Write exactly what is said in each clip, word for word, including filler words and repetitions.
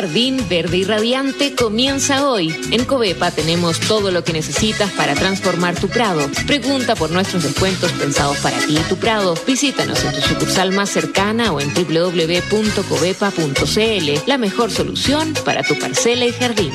Jardín Verde y Radiante comienza hoy. En Covepa tenemos todo lo que necesitas para transformar tu prado. Pregunta por nuestros descuentos pensados para ti y tu prado. Visítanos en tu sucursal más cercana o en doble u doble u doble u punto covepa punto c l. La mejor solución para tu parcela y jardín.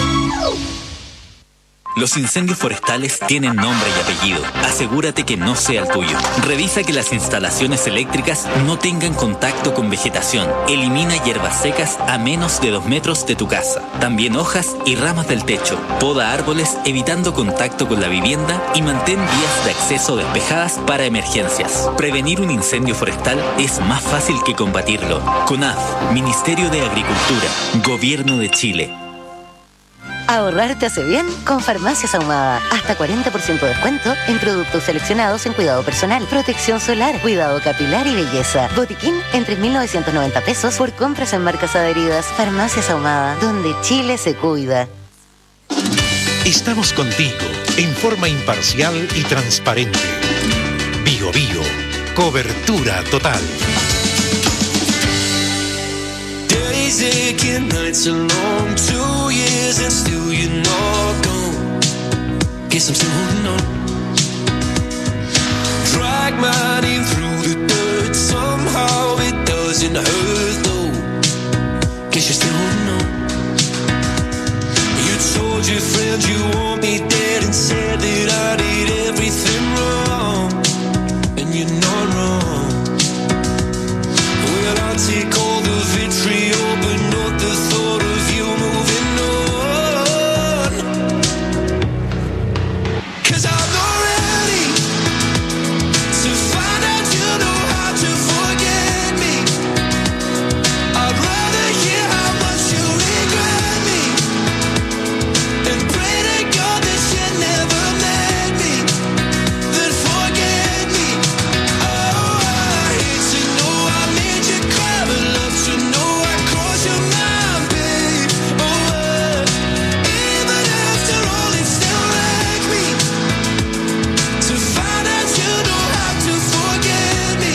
Los incendios forestales tienen nombre y apellido. Asegúrate que no sea el tuyo. Revisa que las instalaciones eléctricas no tengan contacto con vegetación. Elimina hierbas secas a menos de dos metros de tu casa. También hojas y ramas del techo. Poda árboles evitando contacto con la vivienda y mantén vías de acceso despejadas para emergencias. Prevenir un incendio forestal es más fácil que combatirlo. CONAF, Ministerio de Agricultura, Gobierno de Chile. Ahorrar te hace bien con Farmacias Ahumada. Hasta cuarenta por ciento de descuento en productos seleccionados en cuidado personal, protección solar, cuidado capilar y belleza. Botiquín en tres mil novecientos noventa pesos por compras en marcas adheridas. Farmacias Ahumada, donde Chile se cuida. Estamos contigo en forma imparcial y transparente. Bio Bio, cobertura total. Days aching, nights are long, two years and still you're not gone. Guess I'm still holding on. Drag my name through the dirt, somehow it doesn't hurt though. Guess you're still holding on. You told your friends you want me dead and said that I did everything wrong, and you're not wrong. Well, I'll take all the vitriol, but not the thought of you moving on. 'Cause I'm not ready to find out you know how to forget me. I'd rather hear how much you regret me and pray to God that you never met me, then forget me. Oh, I hate to know I made you cry, but love to know I crossed your mind, babe. Oh, uh, even after all, it still wrecked me to find out you know how to forget me.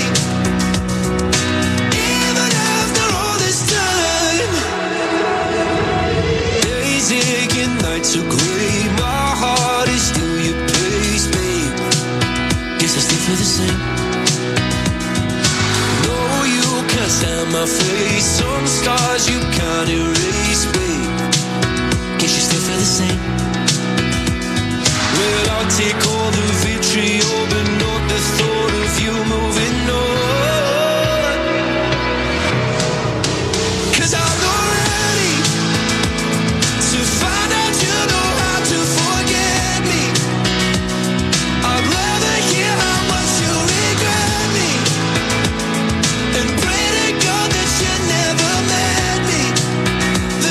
Even after all this time, days aching, nights are gray. My heart is still your place, babe. Guess I still feel the same. No, you can't stand my face. Some scars you can't erase, babe. Guess you still feel the same. Well, I'll take all the vitriol, but not the thought of you moving on. 'Cause I'm not ready to find out you know how to forget me. I'd rather hear how much you regret me and pray to God that you never met me,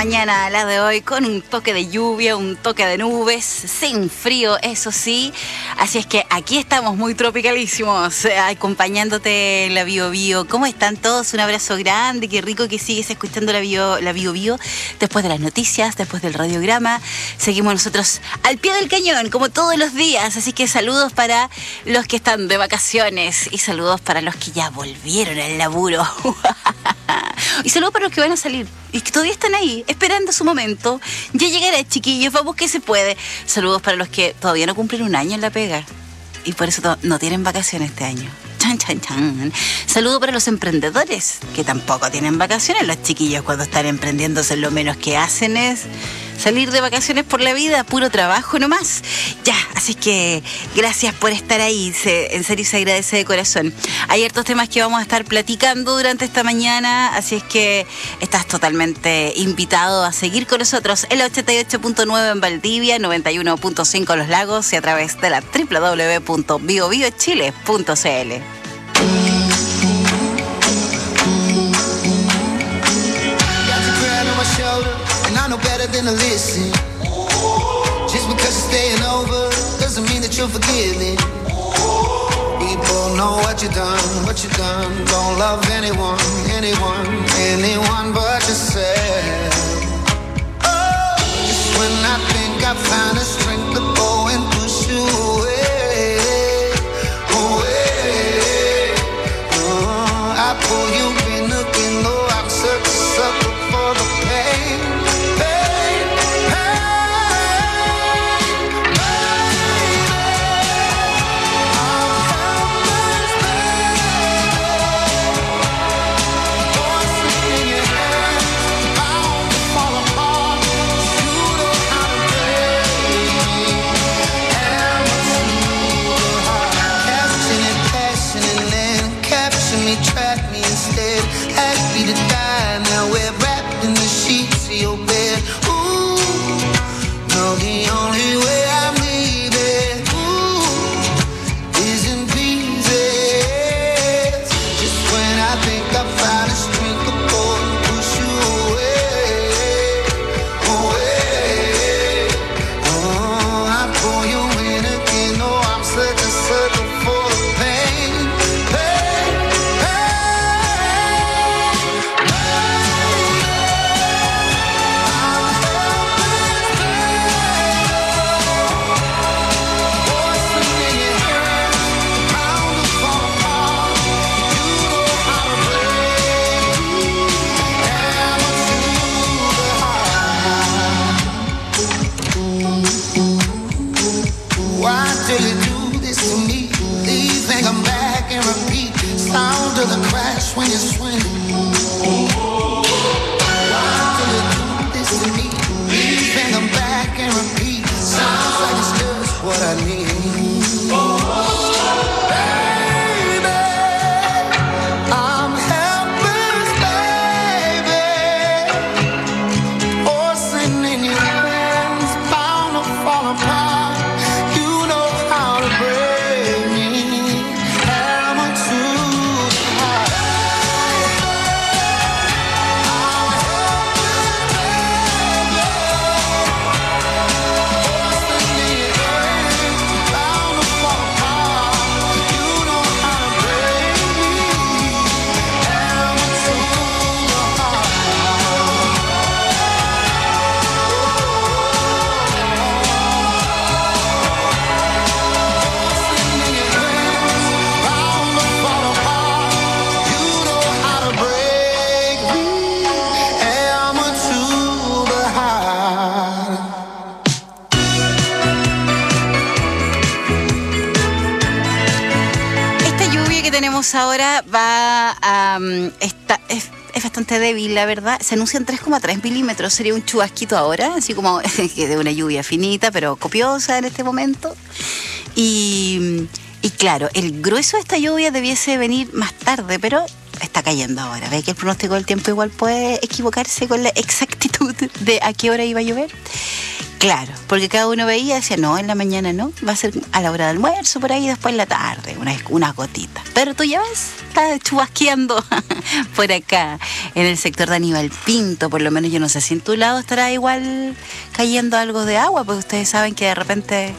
mañana, la de hoy, con un toque de lluvia, un toque de nubes, sin frío, eso sí. Así es que aquí estamos muy tropicalísimos, eh, acompañándote en la Bio Bio. ¿Cómo están todos? Un abrazo grande, qué rico que sigues escuchando la Bio, la Bio Bio. Después de las noticias, después del radiograma, seguimos nosotros al pie del cañón, como todos los días. Así que saludos para los que están de vacaciones y saludos para los que ya volvieron al laburo. Y saludos para los que van a salir y que todavía están ahí, esperando su momento. Ya llegará, chiquillos, vamos que se puede. Saludos para los que todavía no cumplen un año en la pega y por eso to- no tienen vacaciones este año. Chan, chan, chan. Saludo para los emprendedores que tampoco tienen vacaciones. Los chiquillos cuando están emprendiéndose lo menos que hacen es salir de vacaciones por la vida, puro trabajo nomás. Ya, así que gracias por estar ahí, se, en serio se agradece de corazón. Hay hartos temas que vamos a estar platicando durante esta mañana, así es que estás totalmente invitado a seguir con nosotros en la ochenta y ocho punto nueve en Valdivia, noventa y uno punto cinco en Los Lagos y a través de la doble u doble u doble u punto bio bio chile punto c l. And I know better than to listen. Just because you're staying over doesn't mean that you're forgiving. We both know what you done, what you done. Don't love anyone, anyone, anyone but yourself. Oh, just when I think I found the strength to go and push you away, away. Oh, I pull you in again, though I'm such a sucker for the pain. Trap me instead, ask me to die. Now we're wrapped in the sheets of your bed. Ooh, no, the only way I'm leaving, ooh, is in pieces. Just when I think I found a strength to go and push you away, away. Oh, I pull you in again. Oh, I'm such a sucker for the pain. Sound of the crash when you swing. Why do you do this to me? Leaving them back and repeat. Sounds like it's just what I need. Baby, I'm helpless, baby. Forcing in your hands, bound to fall apart. You know how to break me. Ahora va a... Um, está, es, es bastante débil, la verdad. Se anuncian tres coma tres milímetros. Sería un chubasquito ahora, así como de una lluvia finita, pero copiosa en este momento. Y, y claro, el grueso de esta lluvia debiese venir más tarde, pero está cayendo ahora. ¿Ve que el pronóstico del tiempo igual puede equivocarse con la exactitud de a qué hora iba a llover? Claro, porque cada uno veía y decía, no, en la mañana no, va a ser a la hora de almuerzo, por ahí, después en la tarde, unas una gotitas. Pero tú ya ves, está chubasqueando por acá, en el sector de Aníbal Pinto, por lo menos yo no sé si en tu lado estará igual cayendo algo de agua, porque ustedes saben que de repente...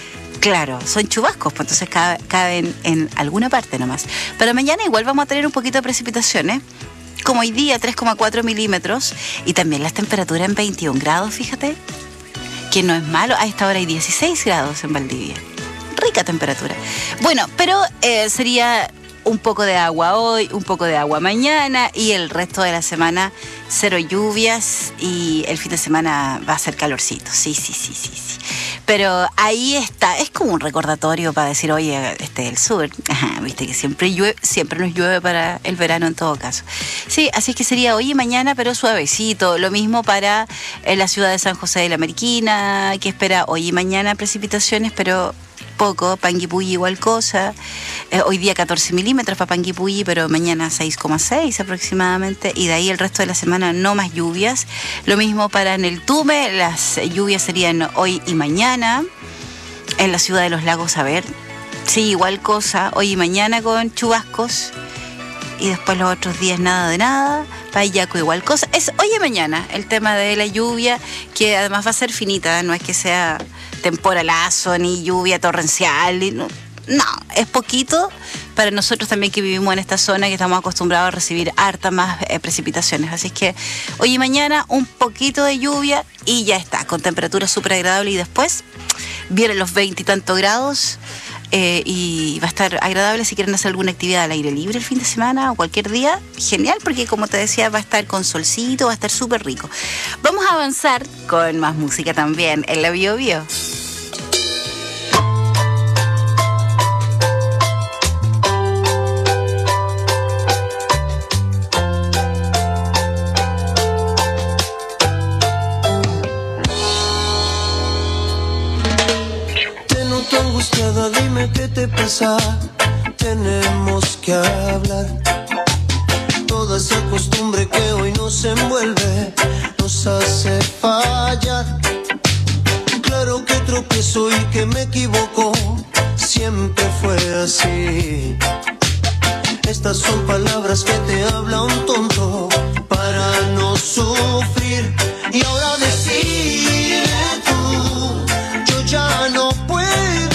Claro, son chubascos, pues entonces caben en alguna parte nomás. Pero mañana igual vamos a tener un poquito de precipitaciones, como hoy día, tres coma cuatro milímetros, y también las temperaturas en veintiún grados, fíjate, que no es malo. A esta hora hay dieciséis grados en Valdivia. Rica temperatura. Bueno, pero eh, sería un poco de agua hoy, un poco de agua mañana, y el resto de la semana cero lluvias, y el fin de semana va a ser calorcito. Sí, sí, sí, sí, sí. Pero ahí está, es como un recordatorio para decir, oye, este el sur, ajá, viste que siempre llueve, siempre nos llueve para el verano en todo caso. Sí, así es que sería hoy y mañana, pero suavecito. Lo mismo para eh, la ciudad de San José de la Mariquina, que espera hoy y mañana precipitaciones, pero poco. Panguipulli igual cosa. Eh, hoy día catorce milímetros para Panguipulli, pero mañana seis coma seis aproximadamente. Y de ahí el resto de la semana no más lluvias. Lo mismo para Neltume, las lluvias serían hoy y mañana. En la ciudad de los Lagos, a ver. Sí, igual cosa. Hoy y mañana con chubascos. Y después los otros días nada de nada. Payaco igual cosa. Es hoy y mañana el tema de la lluvia, que además va a ser finita, no es que sea temporalazo ni lluvia torrencial, y no, no, es poquito para nosotros también que vivimos en esta zona, que estamos acostumbrados a recibir harta más eh, precipitaciones. Así es que hoy y mañana un poquito de lluvia y ya está, con temperatura súper agradable, y después vienen los veinte y tantos grados. Eh, y va a estar agradable si quieren hacer alguna actividad al aire libre el fin de semana o cualquier día. Genial, porque como te decía, va a estar con solcito, va a estar súper rico. Vamos a avanzar con más música también en la Bio Bio. Angustiada, dime qué te pasa, tenemos que hablar. Toda esa costumbre que hoy nos envuelve nos hace fallar. Claro que tropiezo y que me equivoco, siempre fue así. Estas son palabras que te habla un tonto para no sufrir. Y ahora decide tú, yo ya no puedo.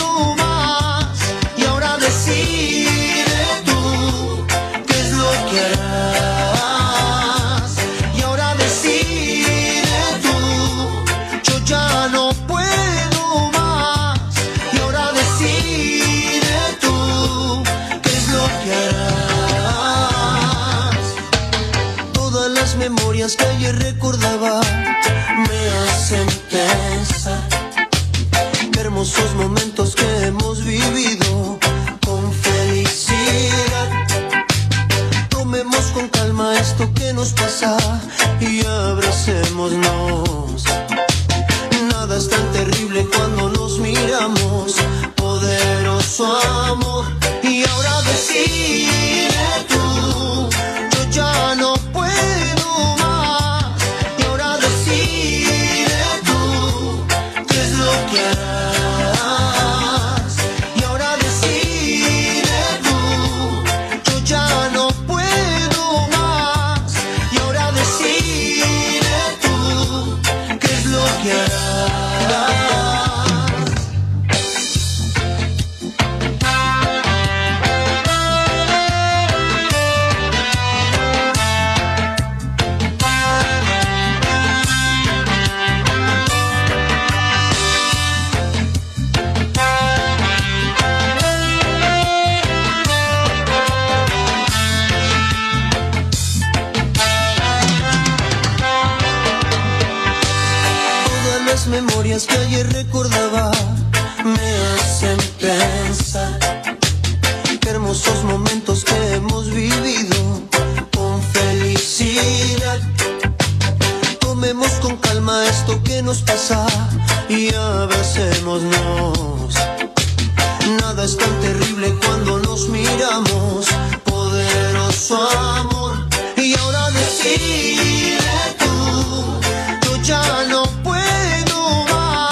Que ayer recordaba me hacen pensar qué hermosos momentos que hemos vivido con felicidad. Tomemos con calma esto que nos pasa y abracémonos. Nada es tan terrible cuando nos miramos, poderoso amor. Y ahora decide tú, yo ya no puedo. Y ahora decide tú, yo ya no puedo más. Y ahora decide tú, qué es lo que harás. Memorias que ayer recordaba me hacen pensar qué hermosos momentos que hemos vivido con felicidad. Tomemos con calma esto que nos pasa y abracémonos. Nada es tan terrible cuando nos miramos, poderoso amor. Y ahora decide tú, yo ya no puedo más.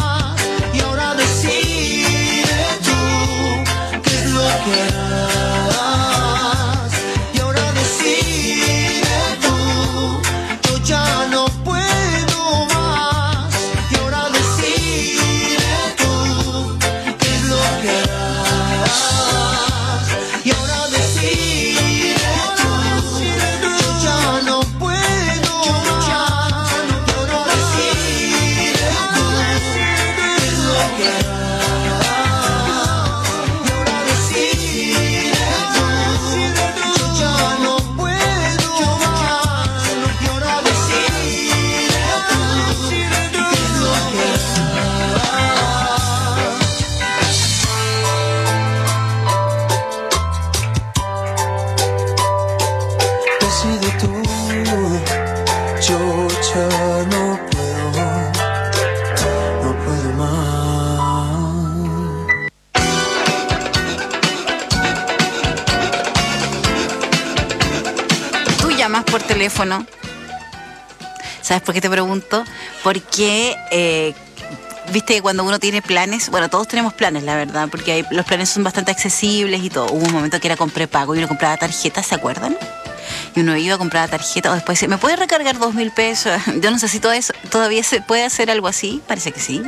sido tú. Yo ya no puedo, no puedo más. Tú llamas por teléfono. ¿Sabes por qué te pregunto? Porque eh, viste que cuando uno tiene planes, bueno, todos tenemos planes, la verdad, porque hay, los planes son bastante accesibles y todo. Hubo un momento que era con prepago y uno compraba tarjetas, ¿se acuerdan? Y uno iba a comprar tarjeta o después decía, ¿me puedes recargar dos mil pesos? Yo no sé si todo eso, todavía se puede hacer algo así. Parece que sí.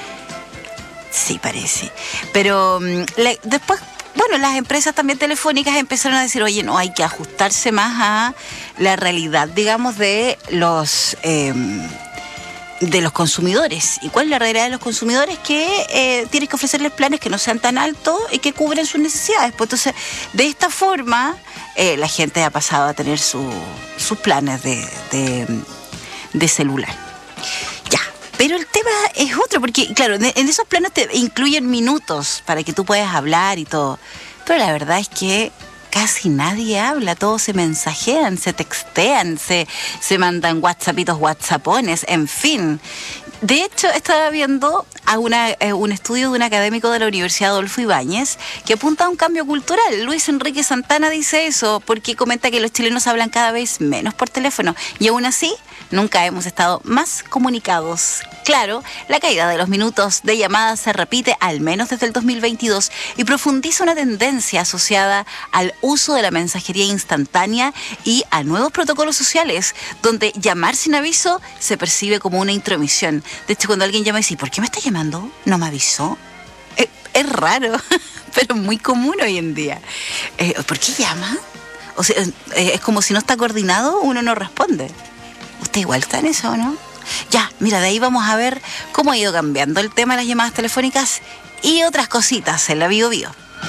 Sí, parece. Pero la, después, bueno, las empresas también telefónicas empezaron a decir, oye, no, hay que ajustarse más a la realidad, digamos, de los... Eh, de los consumidores. ¿Y cuál es la realidad de los consumidores? Que eh, tienes que ofrecerles planes que no sean tan altos y que cubren sus necesidades. Pues entonces, de esta forma, eh, la gente ha pasado a tener su, sus planes de, de, de celular. Ya, pero el tema es otro, porque claro, en esos planes te incluyen minutos para que tú puedas hablar y todo. Pero la verdad es que casi nadie habla, todos se mensajean, se textean, se, se mandan whatsappitos, whatsappones, en fin. De hecho, estaba viendo a una, eh, un estudio de un académico de la Universidad Adolfo Ibáñez que apunta a un cambio cultural. Luis Enrique Santana dice eso porque comenta que los chilenos hablan cada vez menos por teléfono y aún así nunca hemos estado más comunicados. Claro, la caída de los minutos de llamadas se repite al menos desde el dos mil veintidós y profundiza una tendencia asociada al uso de la mensajería instantánea y a nuevos protocolos sociales, donde llamar sin aviso se percibe como una intromisión. De hecho, cuando alguien llama y dice, ¿por qué me está llamando? ¿No me avisó? Es, es raro, pero muy común hoy en día. Eh, ¿Por qué llama? O sea, eh, es como si no está coordinado, uno no responde. ¿Usted igual está en eso o no? Ya, mira, de ahí vamos a ver cómo ha ido cambiando el tema de las llamadas telefónicas y otras cositas en la Bio Bio.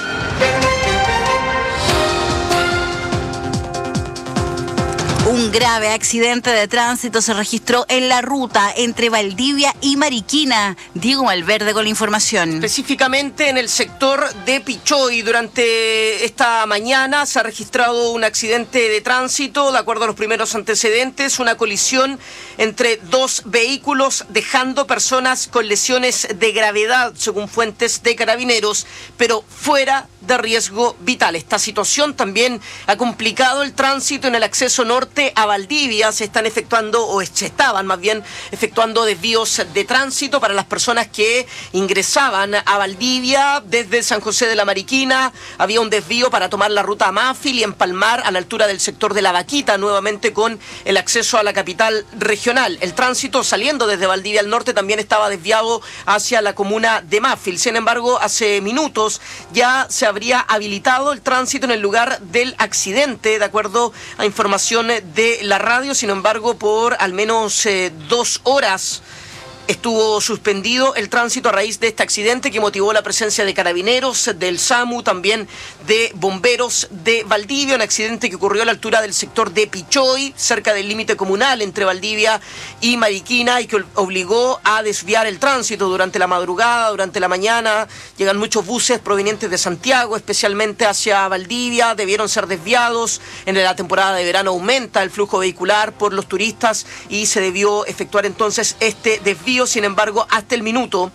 Un grave accidente de tránsito se registró en la ruta entre Valdivia y Mariquina. Diego Malverde con la información. Específicamente en el sector de Pichoy. Durante esta mañana se ha registrado un accidente de tránsito. De acuerdo a los primeros antecedentes, una colisión entre dos vehículos, dejando personas con lesiones de gravedad, según fuentes de Carabineros, pero fuera de riesgo vital. Esta situación también ha complicado el tránsito en el acceso norte a Valdivia. Se están efectuando, o se estaban más bien, efectuando desvíos de tránsito para las personas que ingresaban a Valdivia desde San José de la Mariquina. Había un desvío para tomar la ruta a Máfil y empalmar a la altura del sector de La Vaquita, nuevamente con el acceso a la capital regional. El tránsito saliendo desde Valdivia al norte también estaba desviado hacia la comuna de Máfil. Sin embargo, hace minutos ya se habría habilitado el tránsito en el lugar del accidente, de acuerdo a información de la radio. Sin embargo, por al menos eh, dos horas estuvo suspendido el tránsito a raíz de este accidente que motivó la presencia de Carabineros, del SAMU, también de bomberos de Valdivia. Un accidente que ocurrió a la altura del sector de Pichoy, cerca del límite comunal entre Valdivia y Mariquina, y que obligó a desviar el tránsito durante la madrugada, durante la mañana. Llegan muchos buses provenientes de Santiago, especialmente hacia Valdivia, debieron ser desviados. En la temporada de verano aumenta el flujo vehicular por los turistas y se debió efectuar entonces este desvío. Sin embargo, hasta el minuto,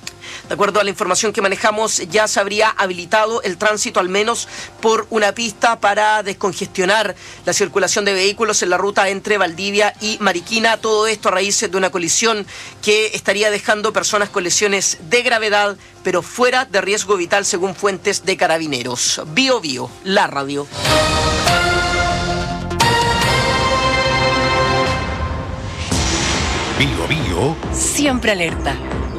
de acuerdo a la información que manejamos, ya se habría habilitado el tránsito al menos por una pista para descongestionar la circulación de vehículos en la ruta entre Valdivia y Mariquina. Todo esto a raíz de una colisión que estaría dejando personas con lesiones de gravedad, pero fuera de riesgo vital, según fuentes de Carabineros. Bio Bio, la radio. Bio Bio. Siempre alerta.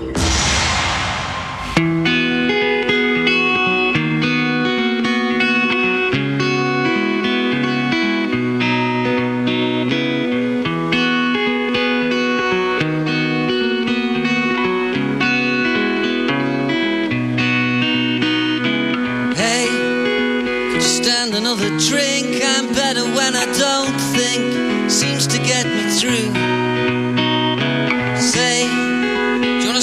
Hey, just stand another drink. I'm better when I don't think. Seems to get me through. Say, do you wanna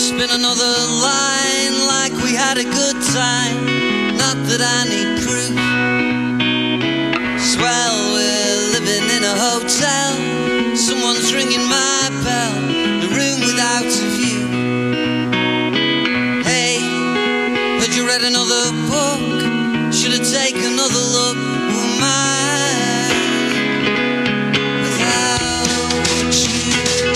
a hotel. Someone's ringing my bell. The room without a view. Hey, heard you read another book. Should have taken another look. Oh my, without you.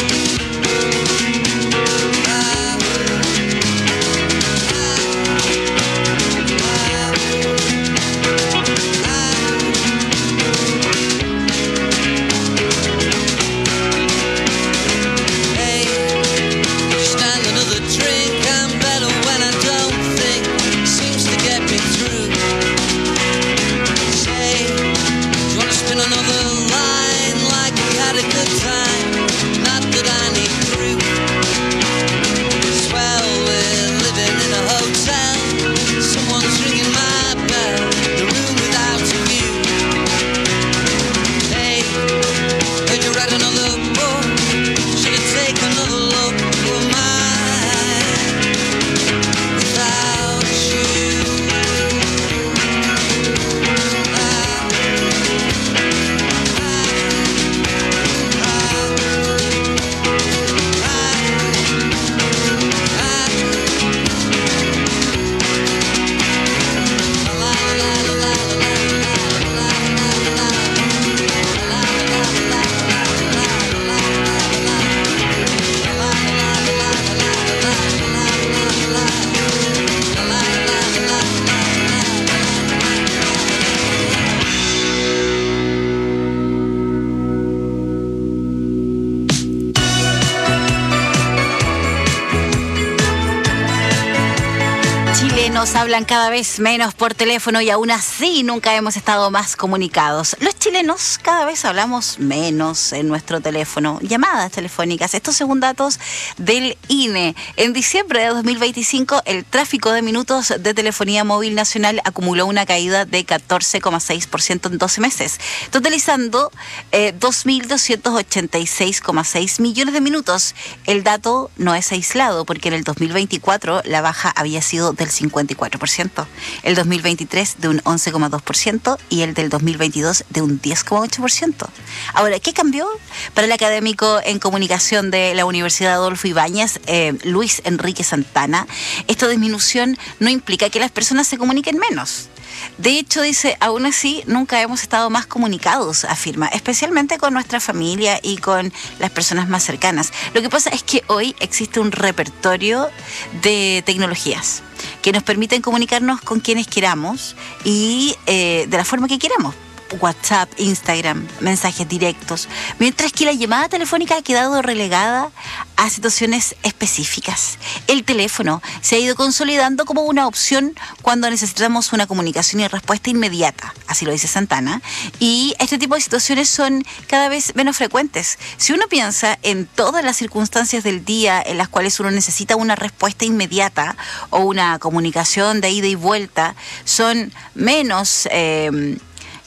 Nos hablan cada vez menos por teléfono y aún así nunca hemos estado más comunicados. Los chilenos cada vez hablamos menos en nuestro teléfono, llamadas telefónicas. Estos según datos del I N E. En diciembre de dos mil veinticinco, el tráfico de minutos de telefonía móvil nacional acumuló una caída de catorce coma seis por ciento en doce meses, totalizando eh, dos mil doscientos ochenta y seis coma seis millones de minutos. El dato no es aislado porque en el dos mil veinticuatro la baja había sido del cincuenta y cuatro por ciento, el dos mil veintitrés de un once coma dos por ciento y el del dos mil veintidós de un diez coma ocho por ciento. Ahora, ¿qué cambió? Para el académico en comunicación de la Universidad Adolfo Ibáñez, eh, Luis Enrique Santana, esta disminución no implica que las personas se comuniquen menos. De hecho, dice, aún así nunca hemos estado más comunicados, afirma, especialmente con nuestra familia y con las personas más cercanas. Lo que pasa es que hoy existe un repertorio de tecnologías que nos permiten comunicarnos con quienes queramos y eh, de la forma que queramos. WhatsApp, Instagram, mensajes directos, mientras que la llamada telefónica ha quedado relegada a situaciones específicas. El teléfono se ha ido consolidando como una opción cuando necesitamos una comunicación y respuesta inmediata, así lo dice Santana, y este tipo de situaciones son cada vez menos frecuentes. Si uno piensa en todas las circunstancias del día en las cuales uno necesita una respuesta inmediata o una comunicación de ida y vuelta, son menos Eh,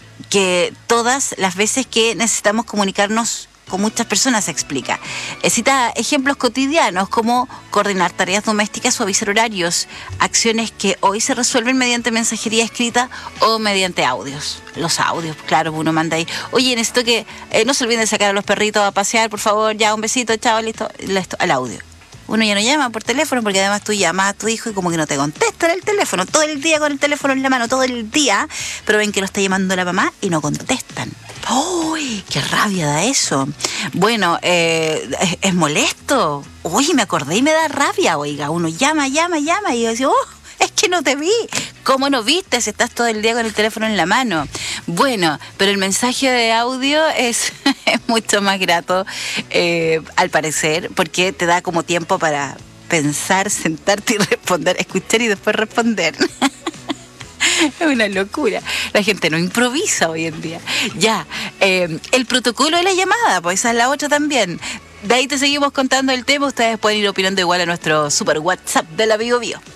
que todas las veces que necesitamos comunicarnos con muchas personas, se explica. Eh, cita ejemplos cotidianos como coordinar tareas domésticas o avisar horarios, acciones que hoy se resuelven mediante mensajería escrita o mediante audios. Los audios, claro, uno manda ahí, oye, necesito que eh, no se olviden de sacar a los perritos a pasear, por favor, ya, un besito, chao, listo, listo, al audio. Uno ya no llama por teléfono porque además tú llamas a tu hijo y como que no te contesta el teléfono. Todo el día con el teléfono en la mano, todo el día. Pero ven que lo está llamando la mamá y no contestan. ¡Uy! ¡Qué rabia da eso! Bueno, eh, es, es molesto. Uy, me acordé y me da rabia, oiga. Uno llama, llama, llama y yo digo, ¡oh! Es que no te vi. ¿Cómo no viste si estás todo el día con el teléfono en la mano? Bueno, pero el mensaje de audio es, es mucho más grato, eh, al parecer, porque te da como tiempo para pensar, sentarte y responder, escuchar y después responder. Es una locura. La gente no improvisa hoy en día. Ya, eh, el protocolo de la llamada, pues esa es la otra también. De ahí te seguimos contando el tema. Ustedes pueden ir opinando igual a nuestro super WhatsApp de la Bio Bio.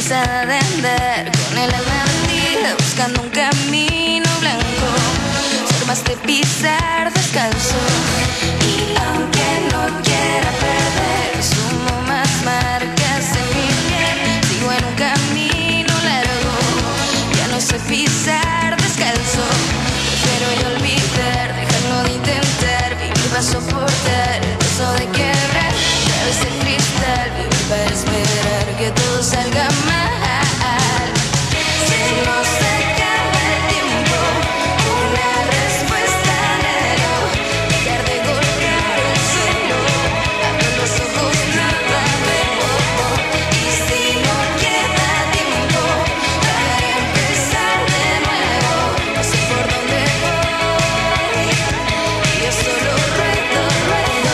cansada de andar con el alma vendida, buscando un camino blanco, ser más de pisar descalzo. Y aunque no quiera perder, sumo más marcas en mi piel. Sigo en un camino largo, ya no sé pisar descalzo. Prefiero yo olvidar, dejarlo de intentar, vivir para soportar el peso de quebrar. Otra vez el cristal, vivir para esperar que todo salga mal. Se nos acaba el tiempo, una respuesta anhelo, dejar de golpear el suelo, abro los ojos, nada veo. Y si no queda tiempo para empezar de nuevo, no sé por dónde voy, y yo solo ruedo, ruedo.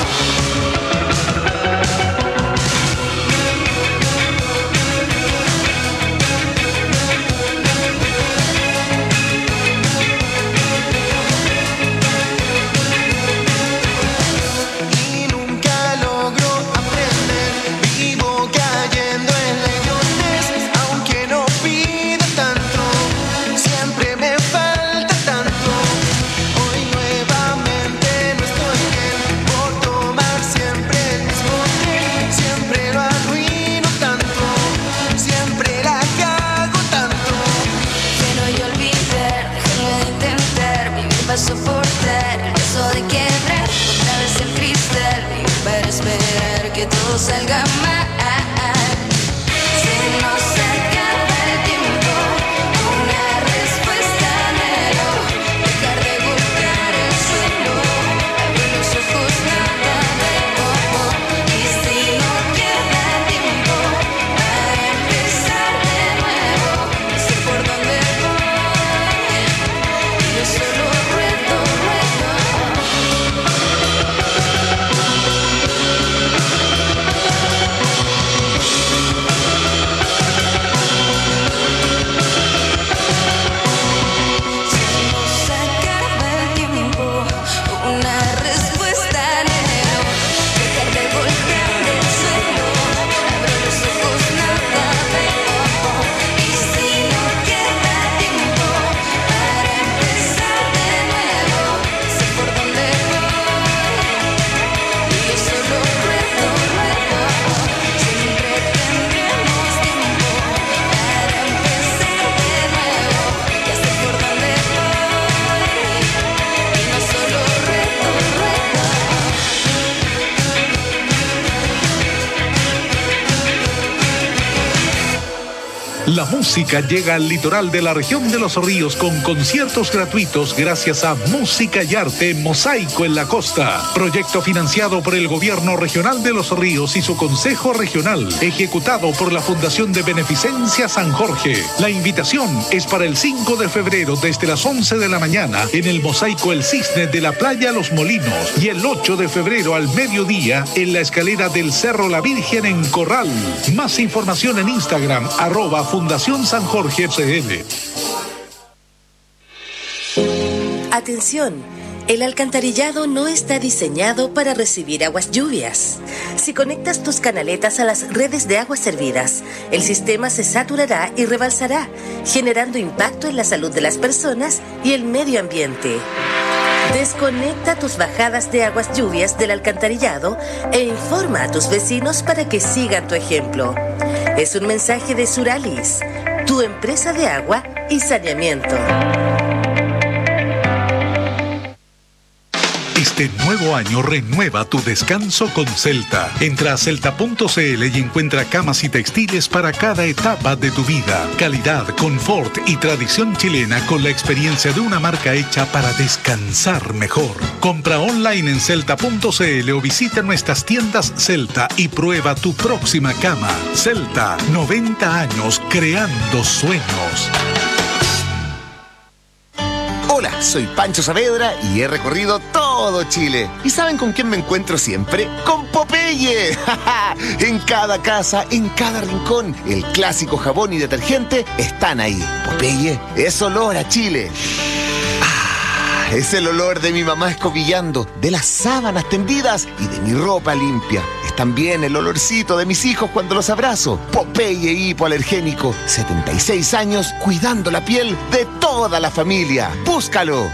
Y nunca logro aprender, vivo cayendo en la idiotez. Aunque no pido tanto, siempre me falta tanto. Hoy nuevamente no estoy bien por tomar siempre el mismo tren. Siempre lo arruino tanto, siempre la cago tanto. Quiero yo olvidar, dejarlo de intentar, vivir para soportar el peso de quebrar. Otra vez el cristal, vivir para esperar que todo salga mal. Se nos acaba el tiempo, una respuesta anhelo, dejar de golpear el suelo, abro los ojos, nada veo. Y si no queda tiempo para empezar de nuevo, no sé por dónde voy, y yo solo ruedo, ruedo. Se nos acaba el tiempo, una respuesta anhelo, dejar de golpear el suelo, abro los ojos, nada veo. Y si no queda tiempo para empezar de nuevo, sé por dónde voy, y yo solo ruedo, ruedo. Siempre tendremos tiempo para empezar de nuevo, ya sé por dónde voy, y no solo ruedo, ruedo. La música llega al litoral de la región de Los Ríos con conciertos gratuitos gracias a Música y Arte Mosaico en la Costa. Proyecto financiado por el Gobierno Regional de Los Ríos y su Consejo Regional, ejecutado por la Fundación de Beneficencia San Jorge. La invitación es para el cinco de febrero desde las once de la mañana en el Mosaico El Cisne de la Playa Los Molinos y el ocho de febrero al mediodía en la escalera del Cerro La Virgen en Corral. Más información en Instagram, arroba Fundación San Jorge C L. Atención, el alcantarillado no está diseñado para recibir aguas lluvias. Si conectas tus canaletas a las redes de aguas servidas, el sistema se saturará y rebalsará, generando impacto en la salud de las personas y el medio ambiente. Desconecta tus bajadas de aguas lluvias del alcantarillado e informa a tus vecinos para que sigan tu ejemplo. Es un mensaje de Suralis, tu empresa de agua y saneamiento. Este nuevo año renueva tu descanso con Celta. Entra a celta punto c l y encuentra camas y textiles para cada etapa de tu vida. Calidad, confort y tradición chilena con la experiencia de una marca hecha para descansar mejor. Compra online en celta punto c l o visita nuestras tiendas Celta y prueba tu próxima cama. Celta, noventa años creando sueños. Hola, soy Pancho Saavedra y he recorrido todo Chile. ¿Y saben con quién me encuentro siempre? ¡Con Popeye! En cada casa, en cada rincón, el clásico jabón y detergente están ahí. Popeye es olor a Chile. es el olor de mi mamá escobillando, de las sábanas tendidas y de mi ropa limpia. Es también el olorcito de mis hijos cuando los abrazo. Popeye hipoalergénico, setenta y seis años cuidando la piel de toda la familia. ¡Búscalo!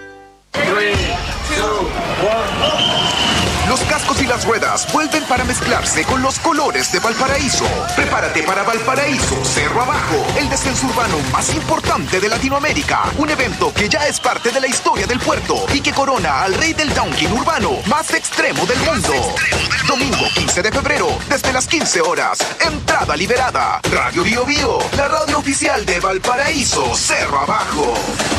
Los cascos y las ruedas vuelven para mezclarse con los colores de Valparaíso. Prepárate para Valparaíso Cerro Abajo, el descenso urbano más importante de Latinoamérica. Un evento que ya es parte de la historia del puerto y que corona al rey del downhill urbano más extremo del mundo. Domingo quince de febrero, desde las quince horas. Entrada liberada. Radio Bio Bio, la radio oficial de Valparaíso Cerro Abajo.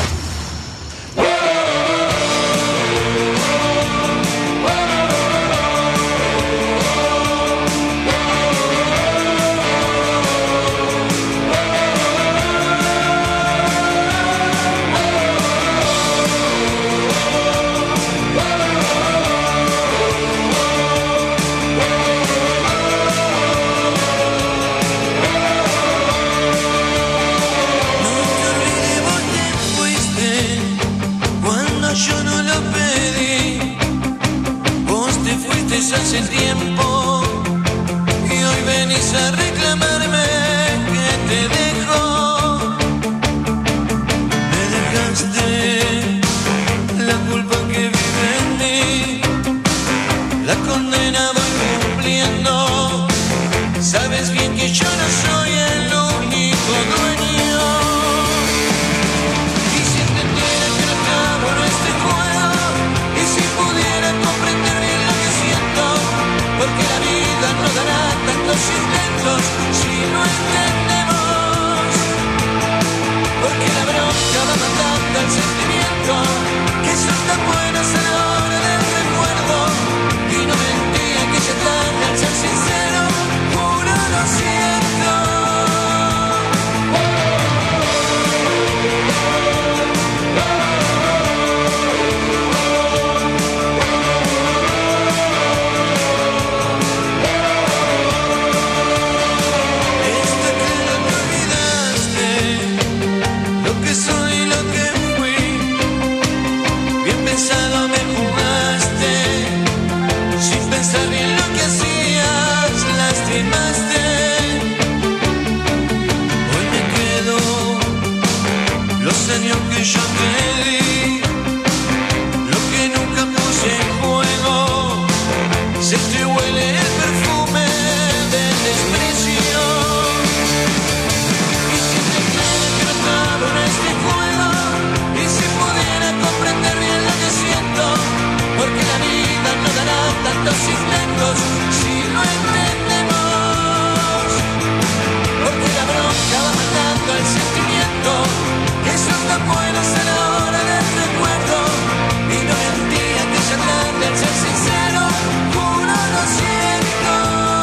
Yo no lo pedí, vos te fuiste hace tiempo y hoy venís a reclamarme que te dejo. Me dejaste la culpa que vive en mí, la condena voy cumpliendo. Sabes bien que yo no soy el único dueño. Porque la vida no dará tantos intentos si no entendemos. Porque la bronca va matando el sentimiento, que eso está bueno ser la hora del recuerdo. Y no mentía que ya tarde al ser sincero, juro lo siento. Pensar bien lo que hacías, lastimaste. Hoy me quedo los años que yo te di, lo que nunca puse en juego. Se te huele el perfume del desprecio. Y si te queda que no estaba en este juego, y si pudiera comprender bien lo que siento, porque la vida no dará tantos intentos si no entendemos. Porque la bronca va matando el sentimiento, que eso está bueno ser la hora del recuerdo. Y no mentía que ya tarde al ser sincero, juro lo siento.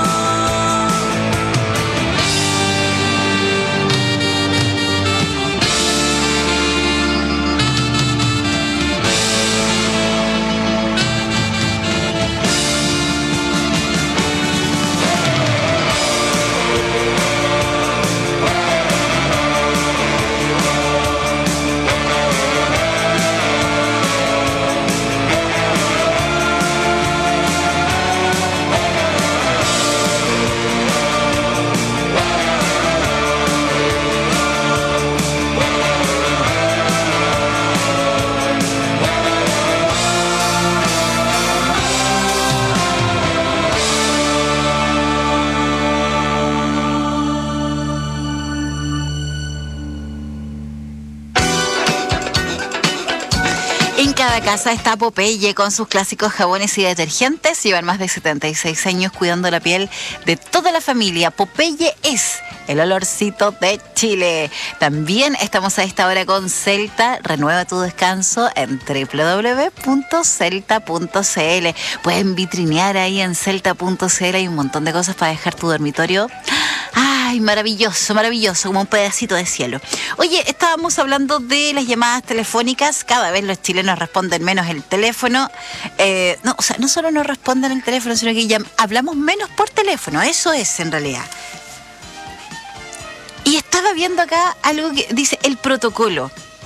Cada casa está Popeye con sus clásicos jabones y detergentes. Llevan más de setenta y seis años cuidando la piel de toda la familia. Popeye es el olorcito de Chile. También estamos a esta hora con Celta. Renueva tu descanso en doble u doble u doble u punto celta punto c l. Pueden vitrinear ahí en celta punto c l. Hay un montón de cosas para dejar tu dormitorio. Ay, maravilloso, maravilloso, como un pedacito de cielo. Oye, estábamos hablando de las llamadas telefónicas. Cada vez los chilenos responden menos el teléfono. Eh, no, o sea, no solo no responden el teléfono, sino que ya hablamos menos por teléfono. Eso es, en realidad. Y estaba viendo acá algo que dice el protocolo.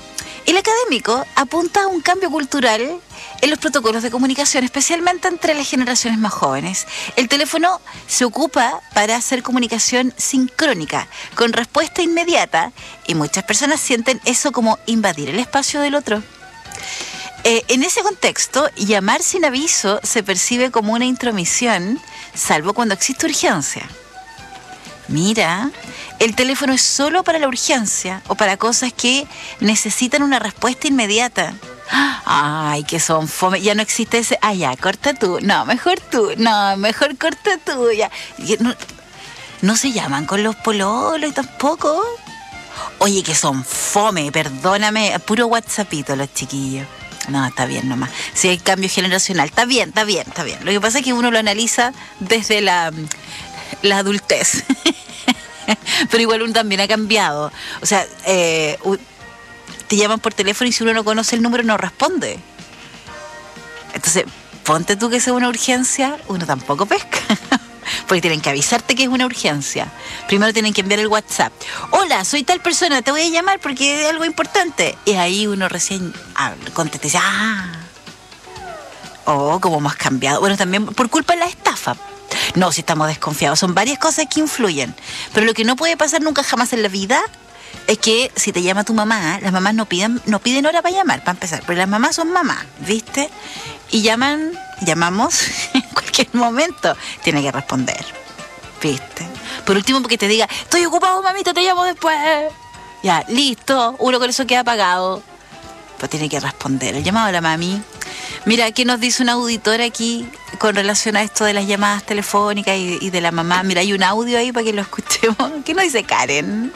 El académico apunta a un cambio cultural en los protocolos de comunicación, especialmente entre las generaciones más jóvenes. El teléfono se ocupa para hacer comunicación sincrónica, con respuesta inmediata, y muchas personas sienten eso como invadir el espacio del otro. Eh, en ese contexto, llamar sin aviso se percibe como una intromisión, salvo cuando existe urgencia. Mira, el teléfono es solo para la urgencia o para cosas que necesitan una respuesta inmediata. Ay, que son fome. Ya no existe ese. Ah, ya, corta tú. No, mejor tú. No, mejor corta tú. Ya. No, no se llaman con los pololos tampoco. Oye, que son fome, perdóname. Puro WhatsAppito los chiquillos. No, está bien nomás. Si hay cambio generacional, está bien, está bien, está bien. Lo que pasa es que uno lo analiza desde la, la adultez. Pero igual uno también ha cambiado. O sea, eh, te llaman por teléfono y si uno no conoce el número no responde. Entonces, ponte tú que sea una urgencia, uno tampoco pesca. Porque tienen que avisarte que es una urgencia. Primero tienen que enviar el WhatsApp. Hola, soy tal persona, te voy a llamar porque es algo importante. Y ahí uno recién habla, contesta y dice, ah. Oh, cómo hemos cambiado. Bueno, también por culpa de la estafa. No, si estamos desconfiados. Son varias cosas que influyen. Pero lo que no puede pasar nunca jamás en la vida es que si te llama tu mamá, las mamás no piden, no piden hora para llamar, para empezar. Pero las mamás son mamás, ¿viste? Y llaman, llamamos en cualquier momento. Tiene que responder, ¿viste? Por último, porque te diga, estoy ocupado, mamita, te llamo después. Ya, listo. Uno con eso queda apagado. Pues tiene que responder. El llamado a la mami. Mira, ¿qué nos dice un auditor aquí con relación a esto de las llamadas telefónicas y, y de la mamá? Mira, hay un audio ahí para que lo escuchemos. ¿Qué nos dice Karen?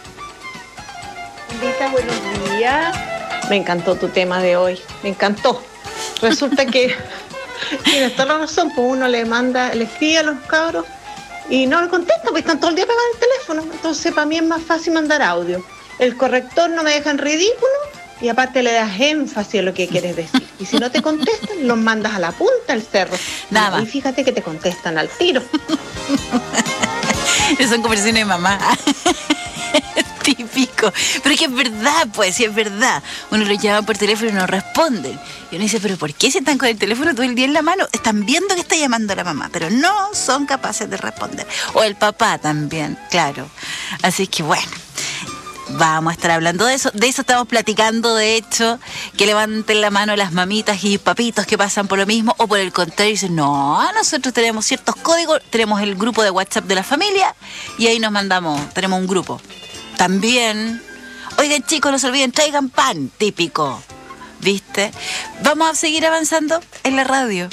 Lita, buenos días. Me encantó tu tema de hoy. Me encantó. Resulta que tienes toda la razón, pues uno le manda, le escribe a los cabros y no le contesta, porque están todo el día pegados al teléfono. Entonces, para mí es más fácil mandar audio. El corrector no me deja en ridículo. Y aparte le das énfasis a lo que quieres decir. Y si no te contestan, los mandas a la punta del cerro. Nada más. Y fíjate que te contestan al tiro. Son conversaciones de mamá. Típico. Pero es que es verdad, pues, sí es verdad. Uno lo llama por teléfono y no responden. Y uno dice, ¿pero por qué si están con el teléfono todo el día en la mano? Están viendo que está llamando a la mamá, pero no son capaces de responder. O el papá también, claro. Así que bueno. Vamos a estar hablando de eso. De eso estamos platicando, de hecho, que levanten la mano las mamitas y papitos que pasan por lo mismo, o por el contrario, dicen, no, nosotros tenemos ciertos códigos, tenemos el grupo de WhatsApp de la familia, y ahí nos mandamos, tenemos un grupo. También, oigan chicos, no se olviden, traigan pan, típico, ¿viste? Vamos a seguir avanzando en la radio.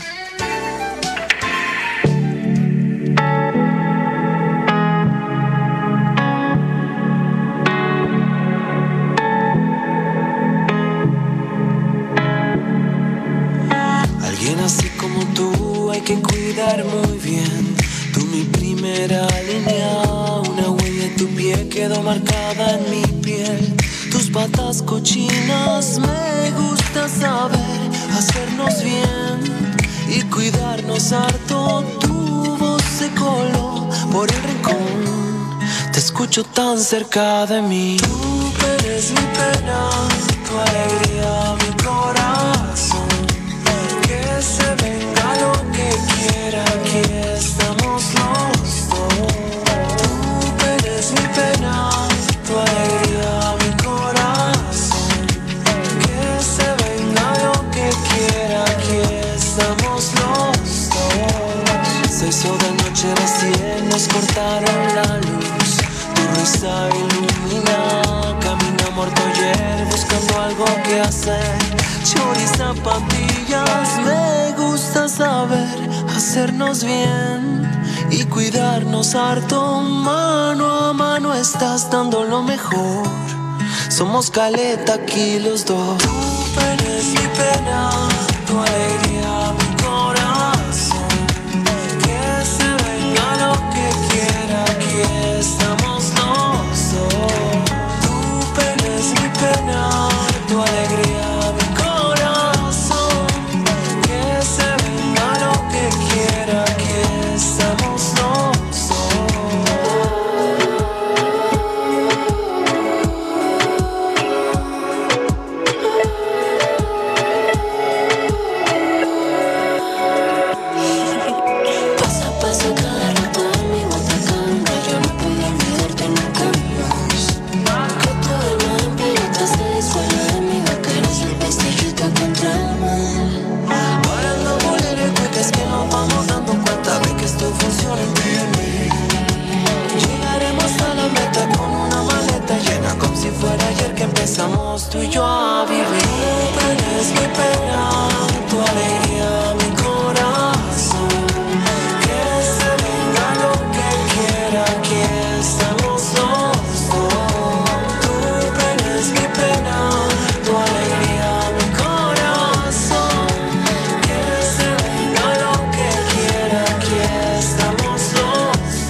Así como tú hay que cuidar muy bien. Tú mi primera línea, una huella en tu pie quedó marcada en mi piel. Tus patas cochinas me gusta saber hacernos bien y cuidarnos harto. Tu voz se coló por el rincón. Te escucho tan cerca de mí. Tú eres mi pena, tu alegría, mi corazón. Que se venga lo que quiera, aquí estamos los dos. Tú eres mi pena, tu alegría, mi corazón. Que se venga lo que quiera, aquí estamos los dos. Se hizo de noche recién, nos cortaron la luz. Tu risa ilumina, camina muerto ayer buscando algo que hacer. Choriza, zapatillas, me gusta saber hacernos bien y cuidarnos harto. Mano a mano estás dando lo mejor. Somos caleta aquí los dos. Tú eres mi pena, tu alegría, mi corazón. Que se venga lo que quiera, aquí estamos los dos. Tú eres mi pena, tu alegría. que nos vamos dando cuenta de que esto funciona en ti y en mí. Llegaremos a la meta con una maleta llena como si fuera ayer que empezamos tú y yo a vivir. Tú eres mi pena, tu alegría, mi corazón. Que se venga lo que quiera, aquí estamos los dos. Tú eres mi pena, tu alegría, mi corazón. Que se venga lo que quiera, aquí estamos los dos.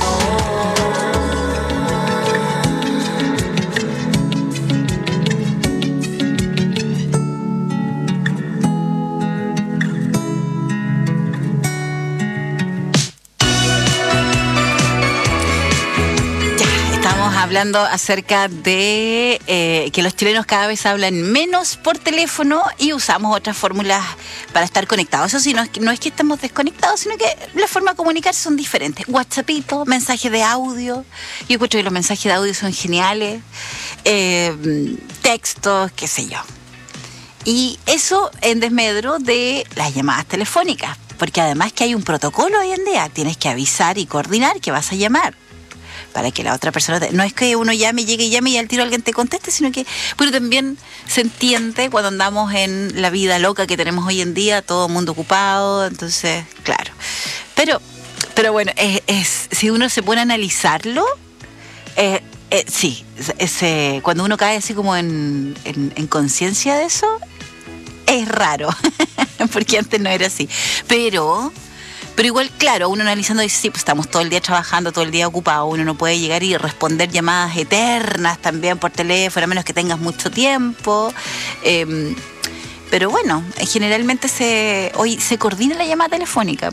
Estamos hablando acerca de eh, que los chilenos cada vez hablan menos por teléfono y usamos otras fórmulas para estar conectados. Eso sí, no es que, no es que estemos desconectados, sino que las formas de comunicarse son diferentes. WhatsAppito, mensaje de audio. Yo encuentro que los mensajes de audio son geniales. Eh, textos, qué sé yo. Y eso en desmedro de las llamadas telefónicas. Porque además que hay un protocolo hoy en día. Tienes que avisar y coordinar que vas a llamar. Para que la otra persona... Te... No es que uno llame, llegue y llame y al tiro alguien te conteste, sino que... Pero también se entiende cuando andamos en la vida loca que tenemos hoy en día, todo el mundo ocupado, entonces, claro. Pero, pero bueno, es, es, si uno se pone a analizarlo, eh, eh, sí, ese, cuando uno cae así como en, en, en conciencia de eso, es raro, porque antes no era así. Pero... Pero igual, claro, uno analizando dice, sí, pues estamos todo el día trabajando, todo el día ocupado, uno no puede llegar y responder llamadas eternas también por teléfono, a menos que tengas mucho tiempo. Eh, pero bueno, generalmente se hoy se coordina la llamada telefónica.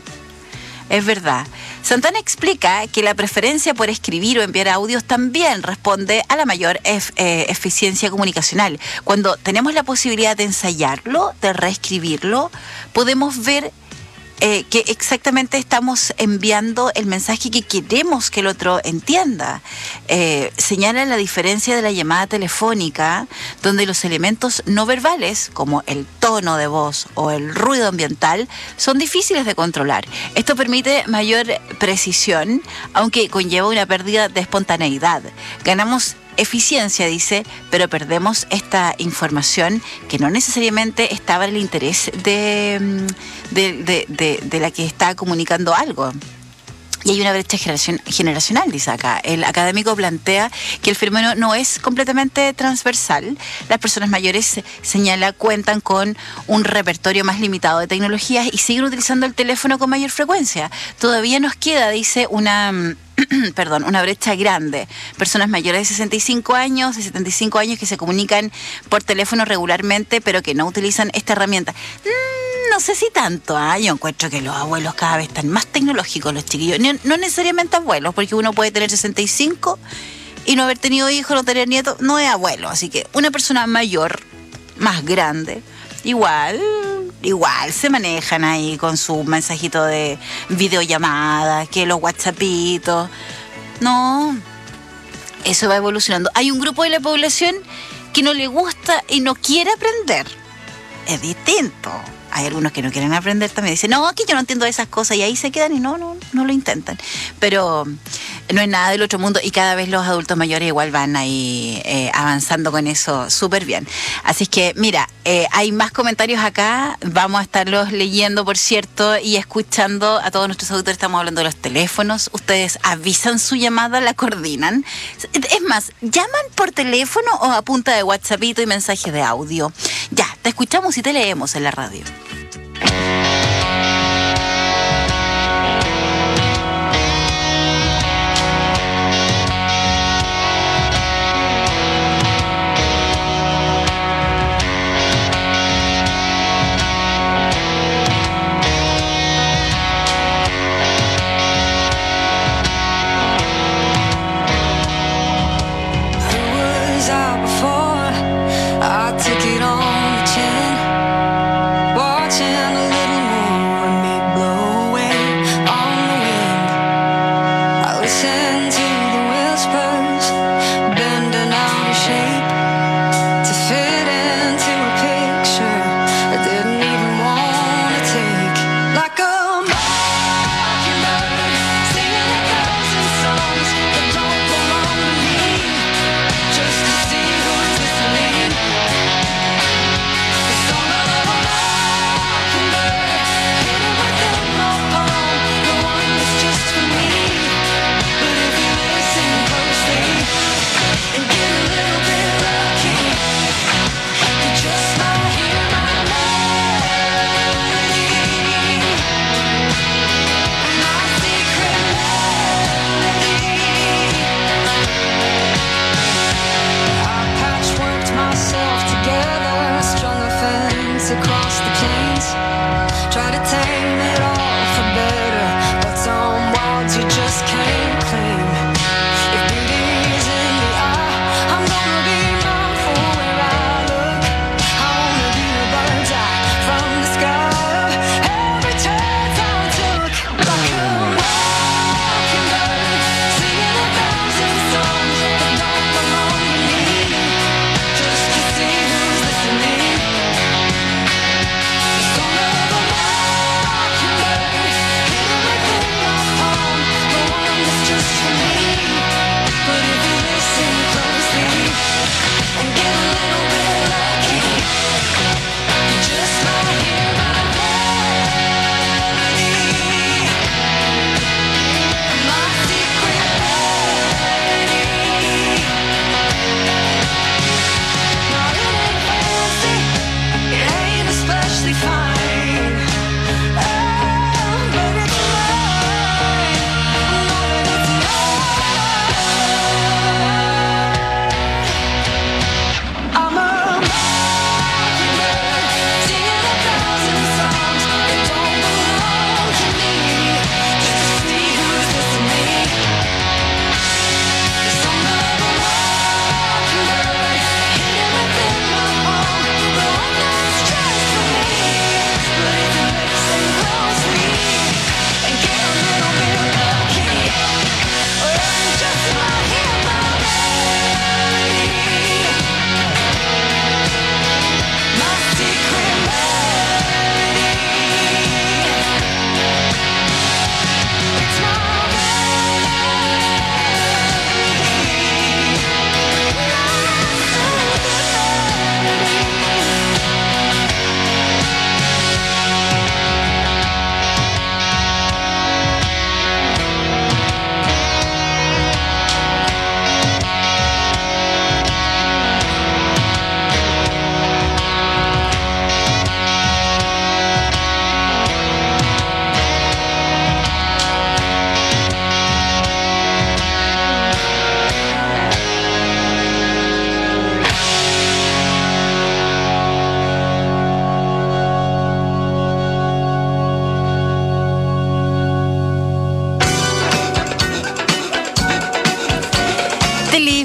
Es verdad. Santana explica que la preferencia por escribir o enviar audios también responde a la mayor ef- eh, eficiencia comunicacional. Cuando tenemos la posibilidad de ensayarlo, de reescribirlo, podemos ver Eh, que exactamente estamos enviando el mensaje que queremos que el otro entienda. Eh, señala la diferencia de la llamada telefónica, donde los elementos no verbales, como el tono de voz o el ruido ambiental, son difíciles de controlar. Esto permite mayor precisión, aunque conlleva una pérdida de espontaneidad. Ganamos eficiencia, dice, pero perdemos esta información que no necesariamente estaba en el interés de, de, de, de, de la que está comunicando algo. Y hay una brecha generacion- generacional, dice acá. El académico plantea que el fenómeno no es completamente transversal. Las personas mayores, señala, cuentan con un repertorio más limitado de tecnologías y siguen utilizando el teléfono con mayor frecuencia. Todavía nos queda, dice, una... perdón, una brecha grande. Personas mayores de sesenta y cinco años, de setenta y cinco años que se comunican por teléfono regularmente, pero que no utilizan esta herramienta. Mm, no sé si tanto, ¿eh? Yo encuentro que los abuelos cada vez están más tecnológicos, los chiquillos. No, no necesariamente abuelos, porque uno puede tener sesenta y cinco y no haber tenido hijos, no tener nietos, no es abuelo. Así que una persona mayor, más grande, igual... Igual se manejan ahí con su mensajito de videollamada, que los WhatsAppitos. No, eso va evolucionando. Hay un grupo de la población que no le gusta y no quiere aprender. Es distinto. Hay algunos que no quieren aprender también. Dicen, no, aquí yo no entiendo esas cosas y ahí se quedan y no, no, no lo intentan. Pero no es nada del otro mundo y cada vez los adultos mayores igual van ahí eh, avanzando con eso súper bien. Así es que, mira, eh, hay más comentarios acá. Vamos a estarlos leyendo, por cierto, y escuchando a todos nuestros auditores. Estamos hablando de los teléfonos. Ustedes avisan su llamada, la coordinan. Es más, ¿llaman por teléfono o a punta de WhatsAppito y mensajes de audio? Ya, te escuchamos y te leemos en la radio. I took it on the chin, watching a little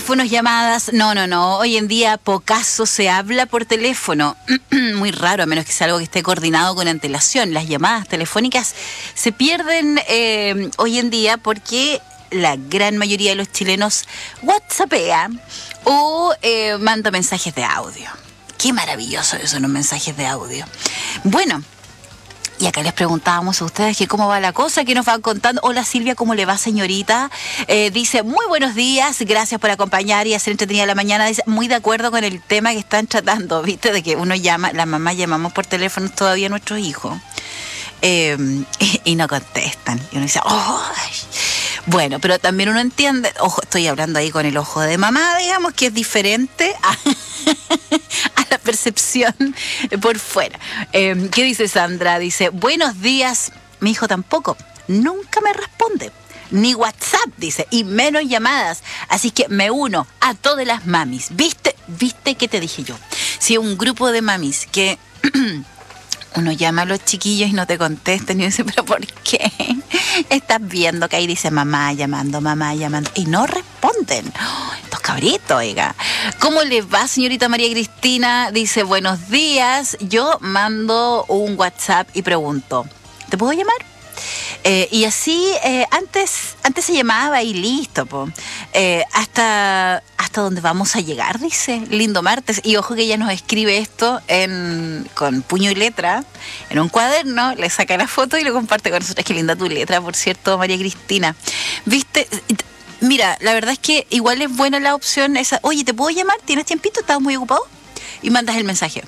teléfonos, llamadas. No, no, no. Hoy en día pocaso se habla por teléfono. Muy raro, a menos que sea algo que esté coordinado con antelación. Las llamadas telefónicas se pierden eh, hoy en día porque la gran mayoría de los chilenos whatsappean o eh, manda mensajes de audio. Qué maravilloso eso, los mensajes de audio. Bueno, y acá les preguntábamos a ustedes que cómo va la cosa, que nos van contando. Hola Silvia, ¿cómo le va, señorita? Eh, dice, muy buenos días, gracias por acompañar y hacer entretenida la mañana. Dice, muy de acuerdo con el tema que están tratando, ¿viste? De que uno llama, la mamá llamamos por teléfono todavía a nuestros hijos eh, y, y no contestan. Y uno dice, ¡oh! Bueno, pero también uno entiende, ojo, estoy hablando ahí con el ojo de mamá, digamos, que es diferente a, a la percepción por fuera. Eh, ¿Qué dice Sandra? Dice, buenos días, mi hijo tampoco, nunca me responde, ni WhatsApp, dice, y menos llamadas, así que me uno a todas las mamis. ¿Viste? ¿Viste qué te dije yo? Si un grupo de mamis que... uno llama a los chiquillos y no te contestan y dice, ¿pero por qué? Estás viendo que ahí dice mamá llamando, mamá llamando y no responden. Oh, estos cabritos, oiga. ¿Cómo le va, señorita María Cristina? Dice, buenos días. Yo mando un WhatsApp y pregunto, ¿te puedo llamar? Eh, y así, eh, antes antes se llamaba y listo, po. Eh, hasta, hasta donde vamos a llegar, dice, lindo martes. Y ojo que ella nos escribe esto en con puño y letra, en un cuaderno, le saca la foto y lo comparte con nosotros. Qué linda tu letra, por cierto, María Cristina. ¿Viste? Mira, la verdad es que igual es buena la opción esa. Oye, ¿te puedo llamar? ¿Tienes tiempito? ¿Estás muy ocupado? Y mandas el mensaje.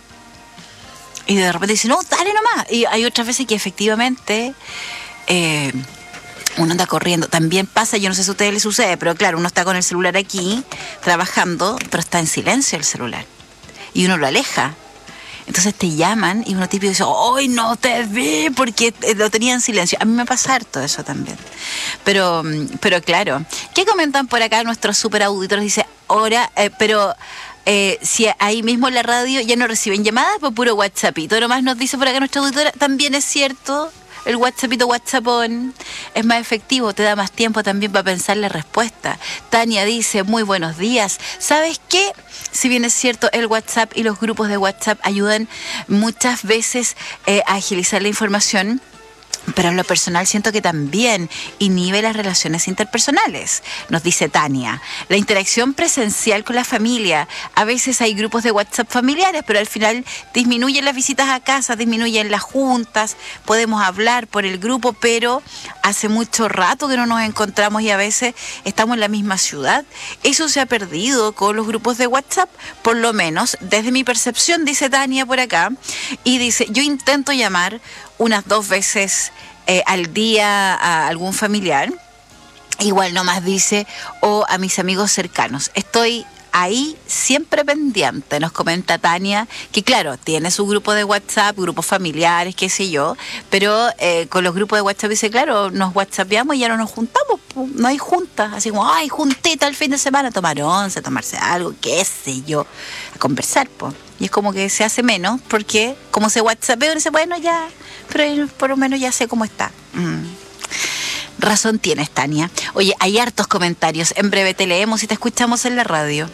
Y de repente dice, no, dale nomás. Y hay otras veces que efectivamente... Eh, uno anda corriendo. También pasa, yo no sé si a ustedes les sucede, pero claro, uno está con el celular aquí trabajando, pero está en silencio el celular y uno lo aleja. Entonces te llaman y uno típico dice, ¡ay, no te vi! Porque lo tenía en silencio. A mí me pasa harto eso también. Pero, pero claro, ¿qué comentan por acá nuestros super auditores? Dice, ahora, eh, pero... Eh, si ahí mismo en la radio ya no reciben llamadas, por puro WhatsAppito. Nomás nos dice por acá nuestra auditora, también es cierto. El WhatsAppito, WhatsAppón es más efectivo, te da más tiempo también para pensar la respuesta. Tania dice, muy buenos días. ¿Sabes qué? Si bien es cierto, el WhatsApp y los grupos de WhatsApp ayudan muchas veces eh, a agilizar la información, pero en lo personal siento que también inhibe las relaciones interpersonales, nos dice Tania. La interacción presencial con la familia. A veces hay grupos de WhatsApp familiares, pero al final disminuyen las visitas a casa, disminuyen las juntas, podemos hablar por el grupo, pero hace mucho rato que no nos encontramos y a veces estamos en la misma ciudad. Eso se ha perdido con los grupos de WhatsApp, por lo menos desde mi percepción, dice Tania por acá. Y dice, yo intento llamar unas dos veces eh, al día a algún familiar, igual nomás dice, o a mis amigos cercanos. Estoy ahí siempre pendiente, nos comenta Tania, que claro, tiene su grupo de WhatsApp, grupos familiares, qué sé yo, pero eh, con los grupos de WhatsApp dice, claro, nos whatsappeamos y ya no nos juntamos, no hay juntas, así como, ay, juntita el fin de semana, tomar once, tomarse algo, qué sé yo, a conversar, pues. Y es como que se hace menos, porque como se whatsappea, dice, bueno, ya, pero por lo menos ya sé cómo está. Mm. Razón tienes, Tania. Oye, hay hartos comentarios. En breve te leemos y te escuchamos en la radio.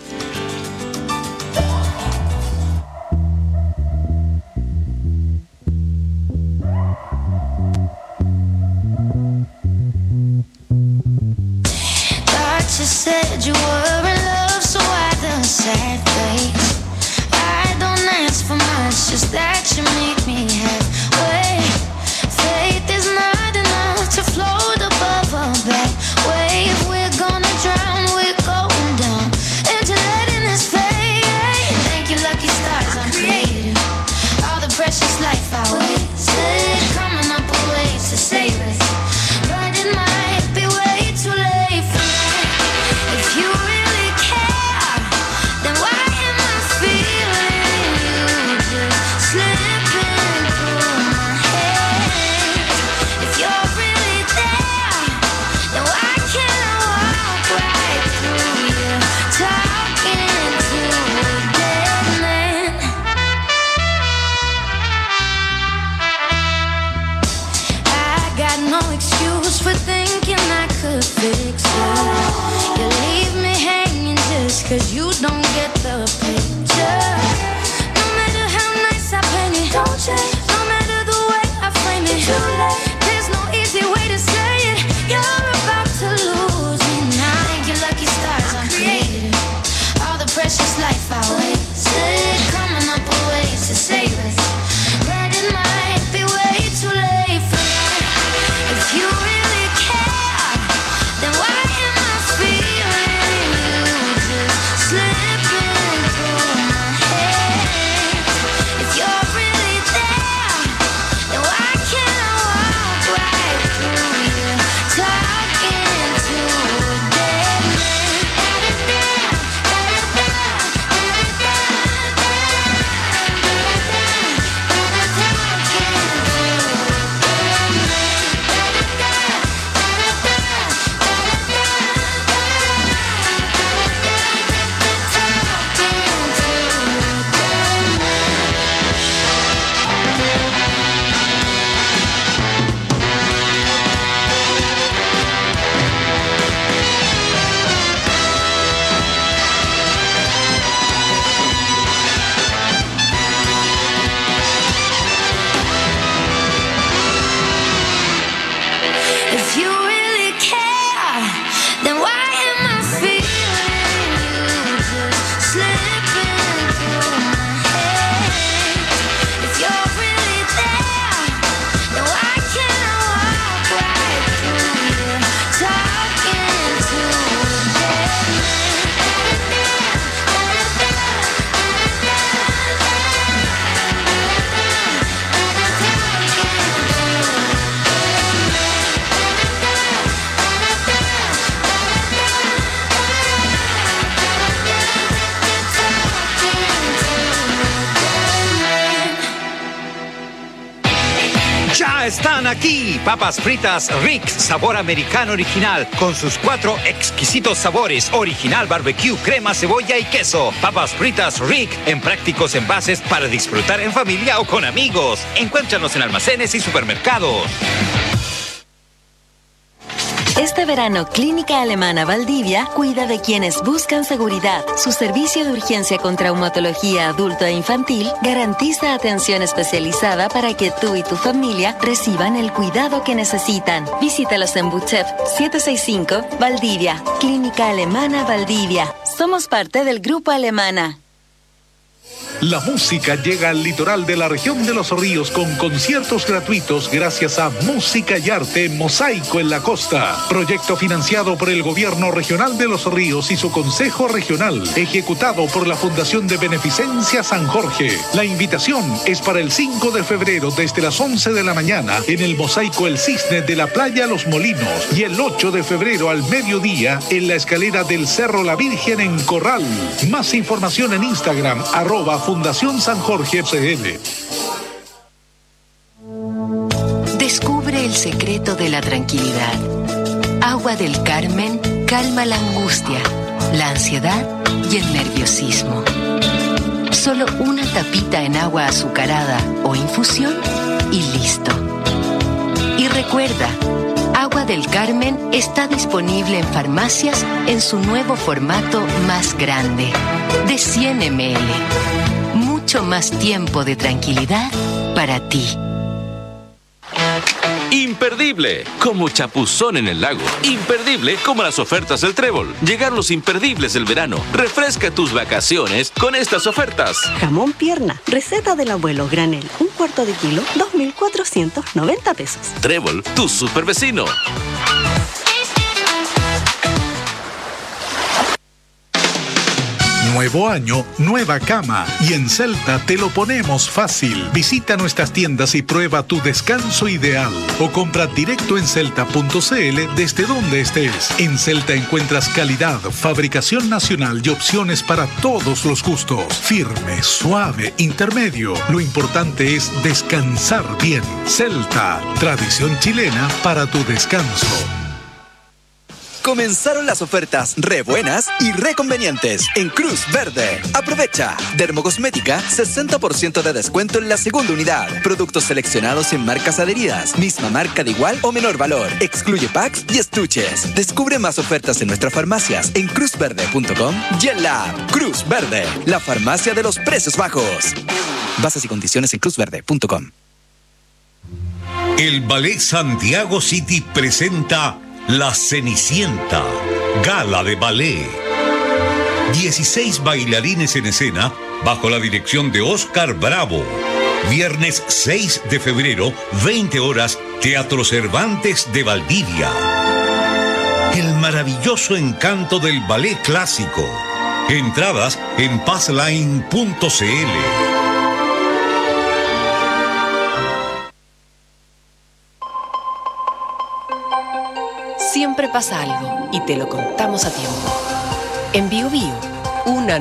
Thought you said you were in love, so why the sad face? I don't ask for much, just that you make me halfway. Faith is not enough to float above a bad wave. We're gonna drown, we're going down into letting us fade. Thank you, lucky stars, I'm creative. All the precious life I wasted, coming up with ways to save it, but it might be way too late for me. If you really care, then why am I feeling you just slipping through my hands? If you're really there, then why can't I walk right through you, talking to a dead man? I got no excuse for thinking I could fix it. You leave me hanging just cause you don't get the picture. No matter how nice I paint it, don't change. No matter the way I frame it, too late. There's no easy way to say it. You're about to lose me now. Thank your lucky stars I'm created. All the precious life I wasted, coming up with ways to save it. But it might be way too late for that. If you really care, then why am I feeling you just slipping through my head? If you're really there, then why can't I walk right through you, talking to a dead man? If you really care, then why am I feeling you just slipping through my head? If you're really there, then why can't I walk right through you, talking to a dead Ya están aquí, papas fritas Rick, sabor americano original, con sus cuatro exquisitos sabores, original barbecue, crema, cebolla y queso. Papas fritas Rick, en prácticos envases para disfrutar en familia o con amigos. Encuéntranos en almacenes y supermercados. Este verano, Clínica Alemana Valdivia cuida de quienes buscan seguridad. Su servicio de urgencia con traumatología adulto e infantil garantiza atención especializada para que tú y tu familia reciban el cuidado que necesitan. Visítalos en Buchef setecientos sesenta y cinco, Valdivia. Clínica Alemana Valdivia. Somos parte del Grupo Alemana. La música llega al litoral de la región de Los Ríos con conciertos gratuitos gracias a Música y Arte Mosaico en la Costa. Proyecto financiado por el Gobierno Regional de Los Ríos y su Consejo Regional, ejecutado por la Fundación de Beneficencia San Jorge. La invitación es para el cinco de febrero desde las once de la mañana en el Mosaico El Cisne de la Playa Los Molinos y el ocho de febrero al mediodía en la escalera del Cerro La Virgen en Corral. Más información en Instagram, arroba Fundación San Jorge C L. Descubre el secreto de la tranquilidad. Agua del Carmen calma la angustia, la ansiedad y el nerviosismo. Solo una tapita en agua azucarada o infusión y listo. Y recuerda, Agua del Carmen está disponible en farmacias en su nuevo formato más grande, de cien mililitros. Mucho más tiempo de tranquilidad para ti. Imperdible, como chapuzón en el lago. Imperdible, como las ofertas del Trébol. Llegaron los imperdibles del verano. Refresca tus vacaciones con estas ofertas. Jamón pierna, receta del abuelo, granel, un cuarto de kilo, dos mil cuatrocientos noventa pesos. Trébol, tu super vecino. Nuevo año, nueva cama. Y en Celta te lo ponemos fácil. Visita nuestras tiendas y prueba tu descanso ideal. O compra directo en celta punto c l desde donde estés. En Celta encuentras calidad, fabricación nacional y opciones para todos los gustos. Firme, suave, intermedio. Lo importante es descansar bien. Celta, tradición chilena para tu descanso. Comenzaron las ofertas re buenas y re convenientes en Cruz Verde. Aprovecha. Dermocosmética, sesenta por ciento de descuento en la segunda unidad. Productos seleccionados en marcas adheridas. Misma marca de igual o menor valor. Excluye packs y estuches. Descubre más ofertas en nuestras farmacias en cruz verde punto com y en la app Cruz Verde, la farmacia de los precios bajos. Bases y condiciones en cruz verde punto com. El Ballet Santiago City presenta La Cenicienta, gala de ballet. dieciséis bailarines en escena bajo la dirección de Oscar Bravo. Viernes seis de febrero, veinte horas, Teatro Cervantes de Valdivia. El maravilloso encanto del ballet clásico. Entradas en passline punto c l. Siempre pasa algo y te lo contamos a tiempo. En Bio Bio, una